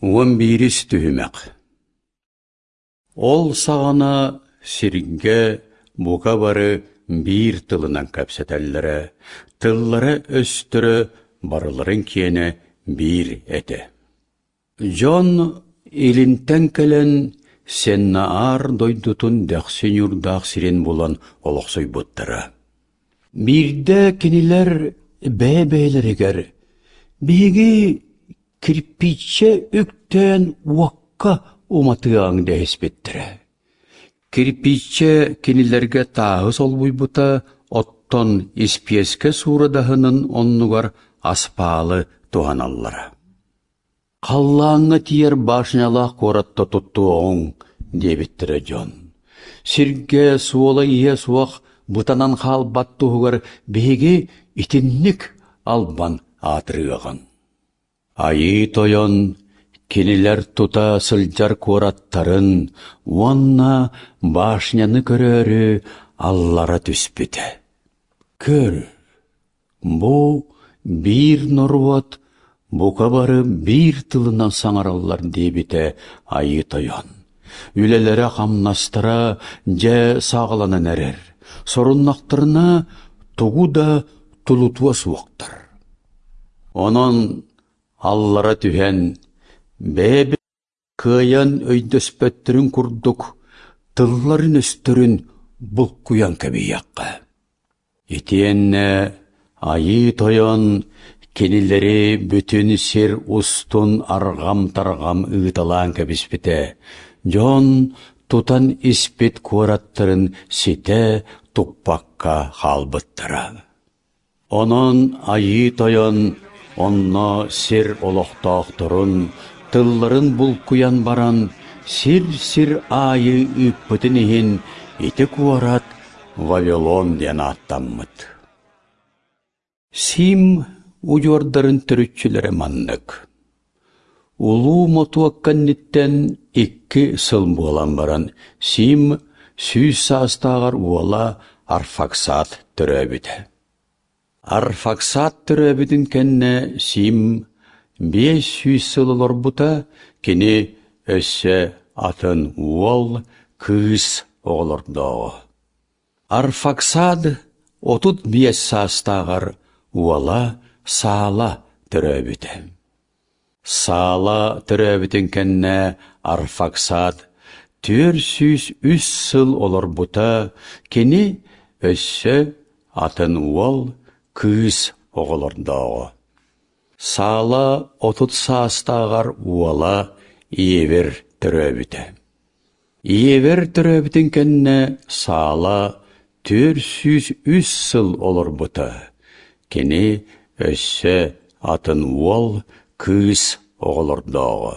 11 түһүмәк. Ол сағана сирге бука бары бир тылынан кәпсетәлләре, тыллары өстірі барыларын киене бир әте. Жон илинтен кәлен сенна ар дойдутун дәқсен юрдақ сирен болан олықсой бұттыра. Бирде кенилер бәбәйлерігер, беги кирпиче үктен уаққа уматыаң дәйіспеттірі. Кирпиче кенилерге тағы сол бұйбыта оттон испеске сурадағының оннуғар аспалы туғаналлары. Қаллаңы тиер башнялақ коратта тұтты оң дебеттірі жон. Сирге суолы ие суақ бұтанан қал баттуғығар беге итіннік албан атырығын. Айы тойон кенилер тута сылжар кораттарын, онна башняны көрөрі аллара түспеті. Көр, бұ бир норват, бұқа бары бир тылынан саңаралар дебіті айы тойон. Үлелері қамнастыра жә сағыланын әрер. Сорыннақтырына туғу да тулутуа суақтыр. Онын аллара түхен бәбі кыян өйдөспөттірін күрдік, тылларын өстірін бұл куян кәбейяққа. Етенне айы тойон кенилері бүтін сер устун арғам-тарғам ұйталан кәбіспеті. Жон тутан испет кораттырын сете тұқпаққа қалбыттыра. Онын айы тойон онна сер олықтақтырын, тылларын бұл куян баран, сир-сир айы үппітін ехін еті куарат Вавилон ден аттаммыт. Сим уйордарын түрітчілері маннык. Улу мотуакканниттен 2 сыл болан баран, Сим сүйс састағар уола Арфаксат түрөбіді. Арфаксат түрөбідің кәнне Сим 500 сылылар бұта, кені өсі атын уол кыз оғылырдағы. Арфаксад 35 састағар уола Сала түрөбіді. Сала түрөбідің кәнне Арфаксад 403 сыл олар бұта, кені өсі атын уол кыз оғылырдағы. Сала 30 састағар уола Иевер түрөбіді. Иевер түрөбідің кәнне Сала 403 сыл олар бұта, кені өсі атын уол кыз оғылырдағы.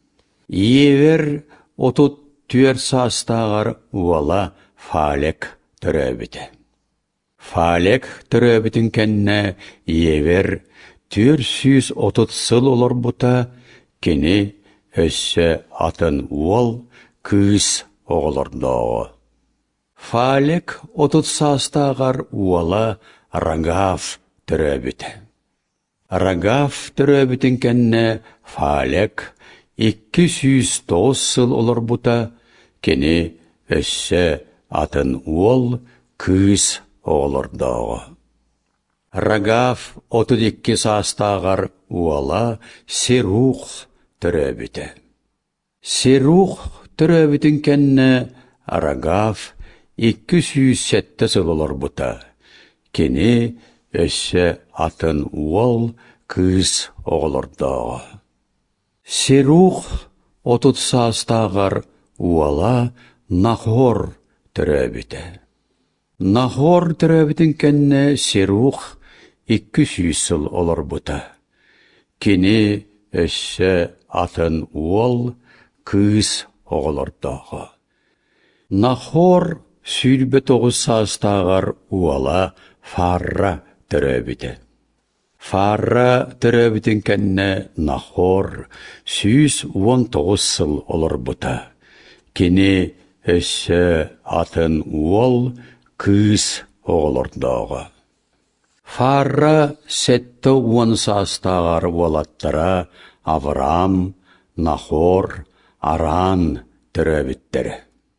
Иевер 34 састағар уола Фалек түрөбіді. Фалек түрөбітін кәнне Иевер 430 сыл олар бұта, кені өсі атын уол кыз оғылырдағы. Фалек 30 састағар уола Рагав түрөбіті. Рагав түрөбітін кәнне Фалек 209 сыл олар бұта, кені өсі атын уол кыз оғылырдағы. Рагав 32 састағар уола Серух түрөбіті. Серух түрөбітін кәнне Рагав 207 сыл олар бұта, кені өсі атын уол кыз оғылырдағы. Серух 30 састағар уола Нахор түрөбіті. Нахор түрөбітін кәнне Серух 200 сыл олар бұта, кені өсі атын уол кыз оғылырдағы. Нахор сүйрбе 9 састағар уола Фарра түрөбіті. Фарра түрөбітін кәнне Нахор 119 сыл олар бұта, кені өсі атын уол кыз оғылырдағы. Фарра сетті 10 састағар уолаттара Авраам, Нахор, Аран төрөбүттері.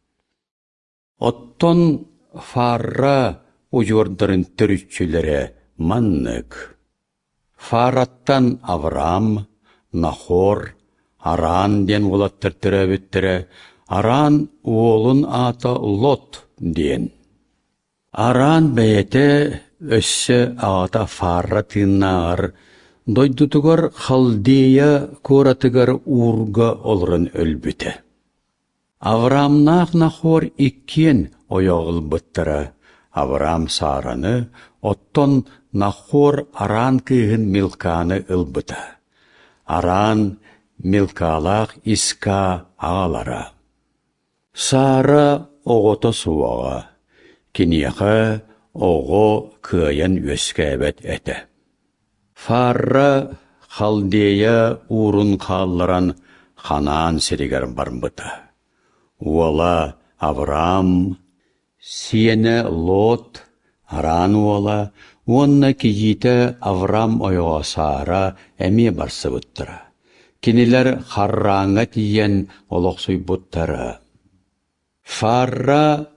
Оттон Фарра ужордарын түрүччүлері маннык. Фараттан Авраам, Нахор, Аран ден улаттыр төрөбүттері. Аран уолун ата Лот ден. Аран бәйеті өссі ағата Фарра тыыннағар, дойдутугар Халдея коратыгар урга олырын өлбіті. Авраамнақ Нахор иккен ойоғыл бұттыра. Авраам Сараны, оттон Нахор Аран кыйғын Милканы ылбыта. Аран Милкалақ Иска ағалара. Сара оғото суаға, кенияға оғы кыйын өскәбет әті. Фарра Халдея урын қалларан Ханан серігер бармбыта. Уола Авраам, сиене Лот, Аран уола, онна киjíte Авраам ойоға Сара әме барсы бұттыра. Кенелер харраңа тиен олықсуй бұттыра. Фарра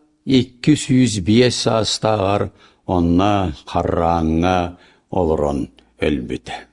205 астағар онна харраңа олырын өлбіті.